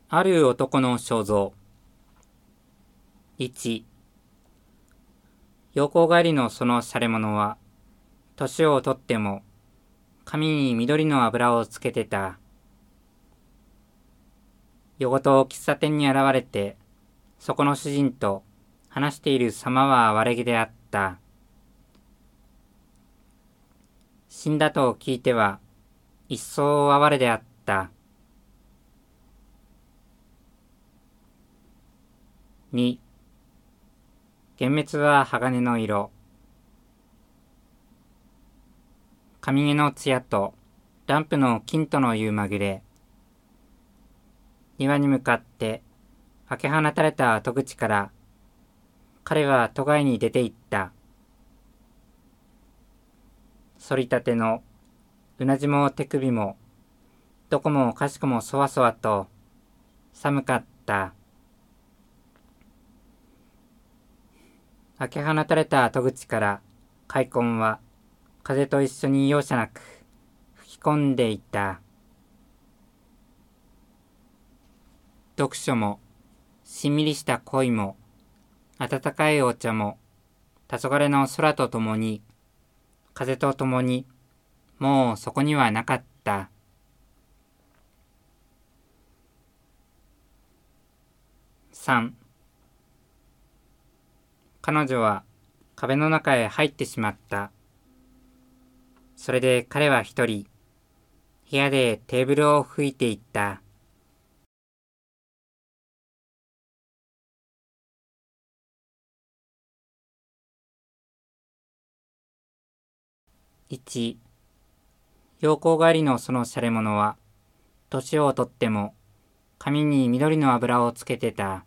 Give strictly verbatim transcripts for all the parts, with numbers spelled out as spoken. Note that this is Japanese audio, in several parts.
ある男の肖像。いち、洋行帰りのその洒落者は、年をとっても、髪に緑の油をつけてた。夜ごと喫茶店に現れて、そこの主人と話している様は悪気であった。死んだと聞いては、一層哀れであった。に、幻滅は鋼の色。髪毛の艶とランプの金との夕まぐれ。庭に向かって開け放たれた戸口から彼は都外に出て行った。反りたてのうなじも手首もどこもかしこもそわそわと寒かった。開け放たれた戸口から開墾は風と一緒に容赦なく吹き込んでいた。読書もしんみりした恋も温かいお茶も黄昏の空とともに風とともにもうそこにはなかった。さん、彼女は壁の中へ入ってしまった。それで彼は一人部屋でテーブルを拭いていった。いち、洋行帰りのその洒落者は年をとっても髪に緑の油をつけてた。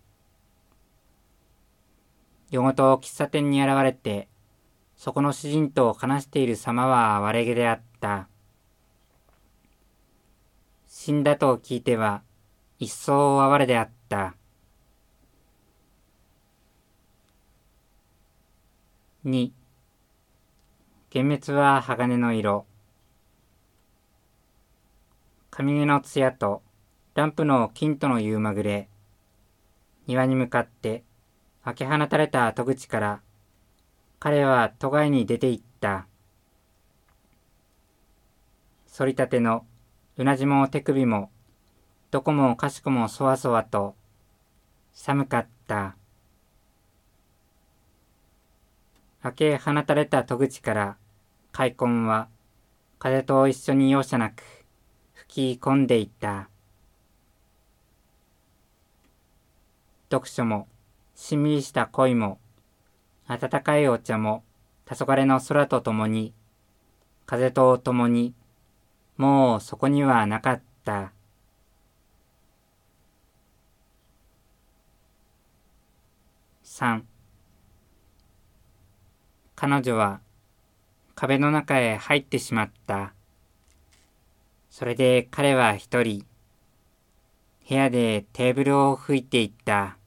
夜ごと喫茶店に現れてそこの主人と話している様は哀れげであった。死んだと聞いては一層哀れであった。に、幻滅は鋼の色。髪毛の艶とランプの金との夕まぐれ。庭に向かって開け放たれた戸口から彼は都外に出て行った。反りたてのうなじも手首もどこもかしこもそわそわと寒かった。開け放たれた戸口から開墾は風と一緒に容赦なく吹き込んでいった。読書もしんみりした恋も温かいお茶も黄昏の空とともに風とともにもうそこにはなかった。さん、彼女は壁の中へ入ってしまった。それで彼は一人部屋でテーブルを拭いていった。